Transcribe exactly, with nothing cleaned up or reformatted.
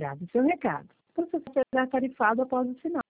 Grave seu recado. O processo será tarifado após o sinal.